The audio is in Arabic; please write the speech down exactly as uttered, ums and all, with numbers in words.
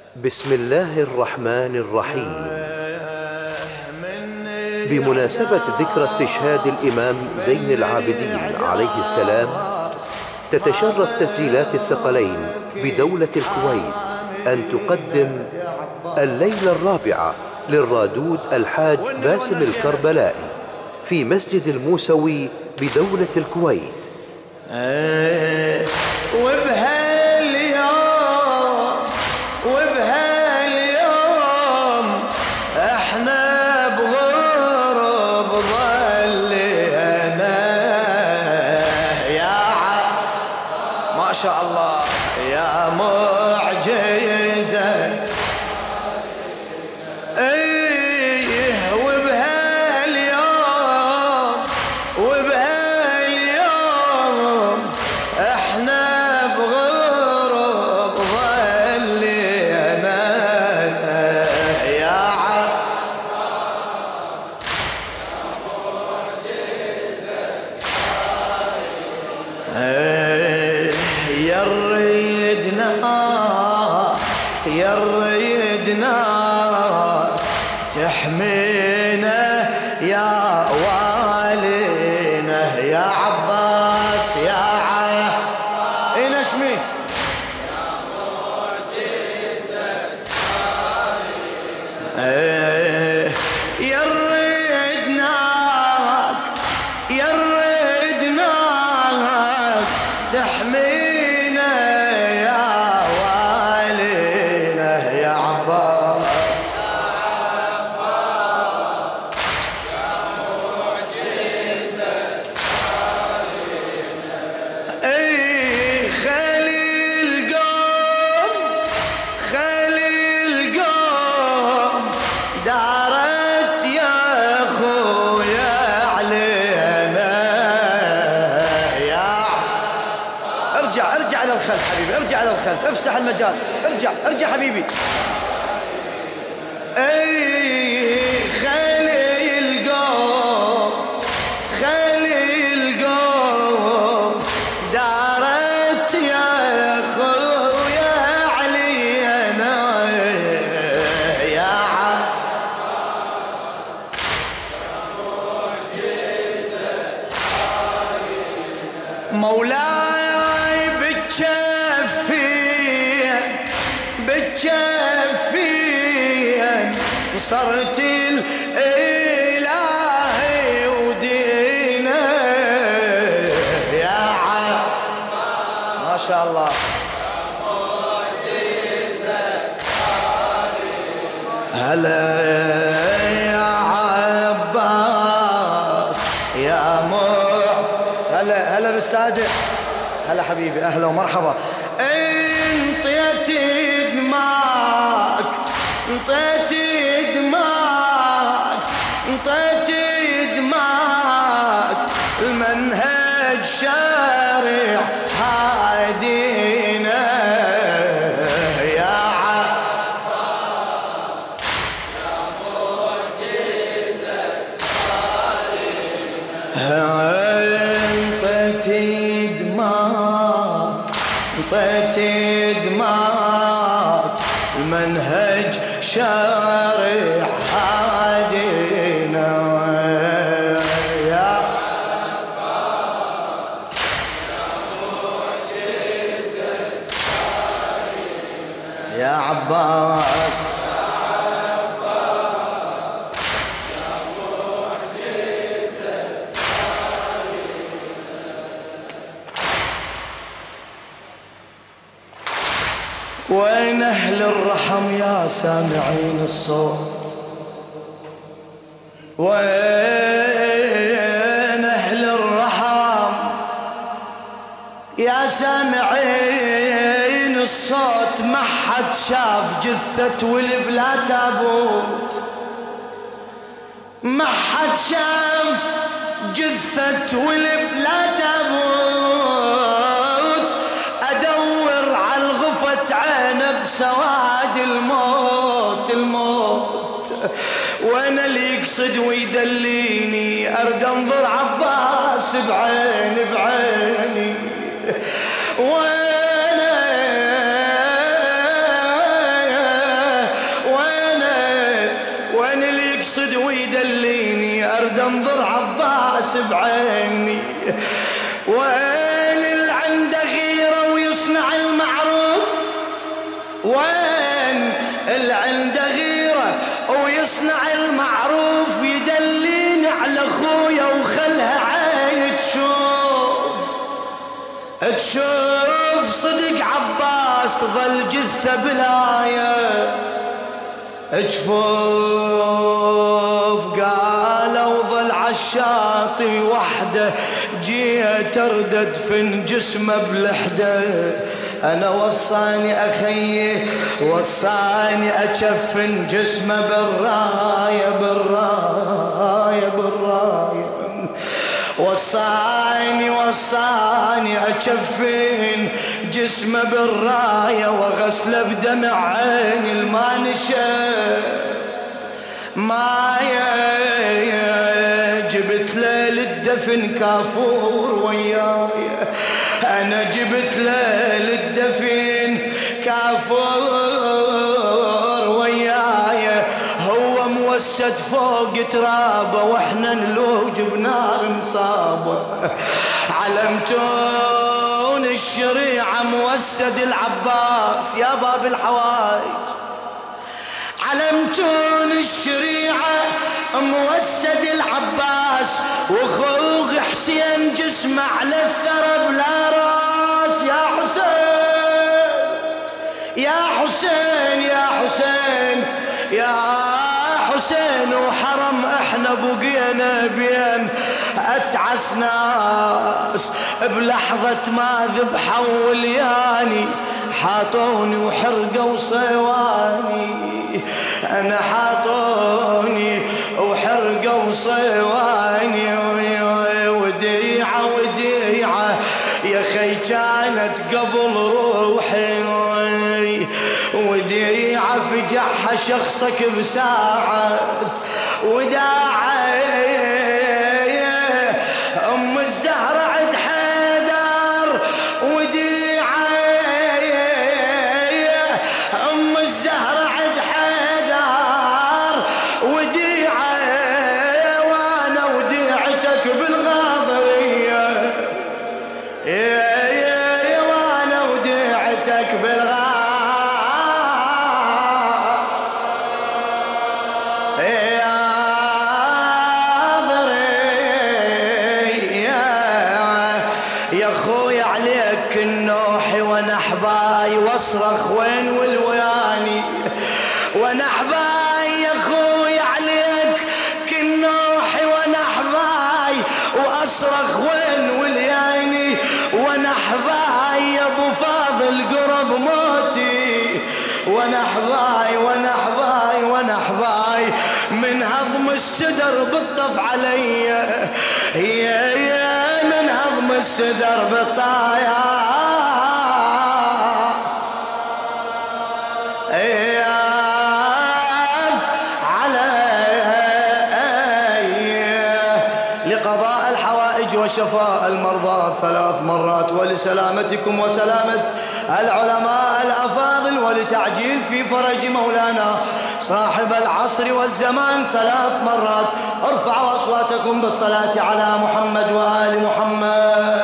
بسم الله الرحمن الرحيم. بمناسبة ذكرى استشهاد الإمام زين العابدين عليه السلام، تتشرف تسجيلات الثقلين بدولة الكويت أن تقدم الليلة الرابعة للرادود الحاج باسم الكربلائي في مسجد الموسوي بدولة الكويت. وبهاليوم وبهاليوم احنا بغرب ظلينا يا عم ما شاء الله يا معجزة. ايه وبهاليوم وبهاليوم احنا بغرب ظلينا يا عم يا ريدنا يا ريدنا تحمينا يا والينا يا عباس يا عا اين اشمي ايه يا ريدناك يا ريدناك تحمينا يا والينا يا عباس اي خليل قوم خليل قوم دارت يا اخويا علينا يا ارجع ارجع للخلف حبيبي ارجع للخلف افسح المجال ارجع ارجع حبيبي. اي خليل قوم خليل قوم دارت يا اخويا علينا يا عم مولاي بتشفين بتشفين وصرت الإلهي ودينا يا عم ما شاء الله. هلا يا عباس يا مع هلا هلا بالسادة هلا حبيبي اهلا ومرحبا. انطيت دماك انطيت دماك انطيت دماك المنهج شارع هادينا يا عم انطيت دماك انطيت دماك المنهج شارع هادينا يا يا عباس وين أهل الرحم يا سامعين الصوت وين أهل الرحم يا سامعين الصوت ما حد شاف جثة ولد بلا تابوت ما حد شاف جثة ولد بلا تابوت أدور على الغفة عينه بسواد الموت الموت وانا اللي يقصد ويدليني ارد انظر عباس بعيني بعيني وانا عباس بعيني. وين اللي عنده غيرة ويصنع المعروف؟ وين اللي عنده غيرة ويصنع المعروف؟ يدلين على اخويا وخلها عين تشوف تشوف صدق عباس تظل جثة بلاية جفوف. قالوا ظل عالشاطي وحده جيت تردد فن جسمه بلحده. أنا وصاني أخيه وصاني أجفن جسمه بالراية بالراية بالراية. وصاني وصاني أجفن جسمه بالراية وغسله بدمع عيني الما نشف ما جبت له للدفن كافور وياي. أنا جبت له للدفن كافور وياي. هو موسد فوق ترابه واحنا نلوج بنار مصابه. علمتون الشريعة موسد العباس يا باب الحوايج. علمتون الشريعة موسد العباس وخوغ حسين جسمه على الثرى بلا راس. يا حسين يا حسين يا حسين يا حسين وحرم احنا بقينا بين اتعس ناس. بلحظة ما ذبحوا ولياني حاطوني وحرقوا صيواني. أنا حاطوني وحرقوا صيواني. وديعة وديعة يا خي كانت قبل روحي. وديعة فجعها شخصك بساعة وداعي. أم الزهرة عد حيدر وديعة. أم الزهرة عد حيدر وديعة. وأنا وديعتك بالغاضرية. وأنا وديعتك بالغاضرية. واصرخ وين والوياني وانا حباي يا اخوي عليك كنوحي وانا حباي. واصرخ وين والياني وانا حباي يا ابو فاضل قرب موتي. وانا حباي وانا حباي وانا حباي من هضم السدر بالطف علي. يا يا من هضم السدر بالطايا لقضاء الحوائج وشفاء المرضى ثلاث مرات ولسلامتكم وسلامة العلماء الأفاضل ولتعجيل في فرج مولانا صاحب العصر والزمان ثلاث مرات. ارفعوا أصواتكم بالصلاة على محمد وآل محمد.